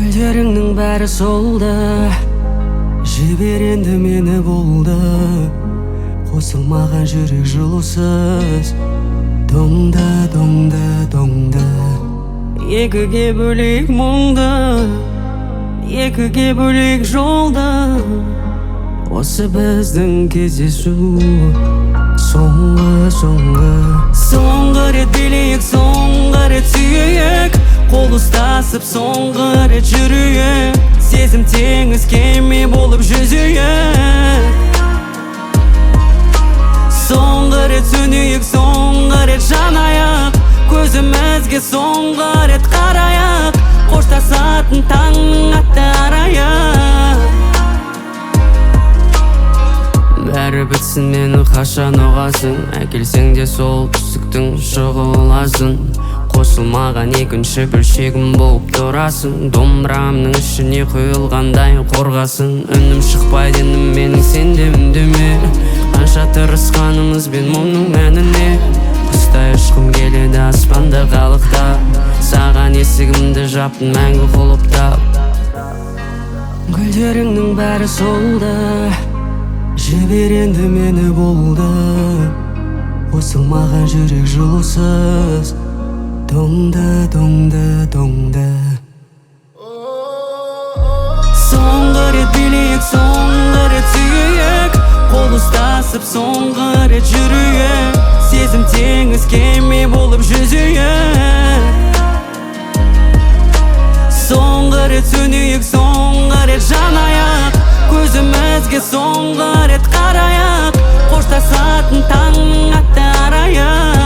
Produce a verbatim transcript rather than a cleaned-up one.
Гүлдеріңнің бәрі солды, жібер енді мені болды. Қосылмаған жүрек жылусыз, доңды, доңды, доңды. Екіге бөлек мұңды, екіге бөлек жолды. Осы біздің кездесу соңғы, соңғы. Соңғы рет билейік, соңғы рет сүйейік. Қол ұстасып соңғы рет жүрейік. Сезім теңіз кеме болып жүзейік. Соңғы рет сөнейік, соңғы рет жанайық. Көзімізге соңғы рет қарайық. Қоштасатын таң атты арайық. Бәрі бітсін, мені қашан ұғасың. Әкелсең де сол түсіктің шығыласын. Қосылмаған екінші бөлшегім болып тұрасың. Домбырамның ішіне құйылғандай қорғасын. Үнім шықпайды енім менің, сен де үндеме. Қанша тырысқанымызбен мұның мәніне. Құстай ұшқым келеді аспанды қалықтап. Саған есігімді жаптың мәңгі құлыптап. Гүлдеріңнің бәрі солды, жібер енді мені болды. Қосылмаған жүрек жылусыз, доңды, доңды, доңды. Соңғы рет билейік, соңғы рет сүйейік. Қол ұстасып соңғы рет жүрейік. Сезім теңіз кеме болып жүзейік. Соңғы рет сөнейік, соңғы рет жанайық. Көзімізге соңғы рет қарайық. Қоштасатын таң атты арайық.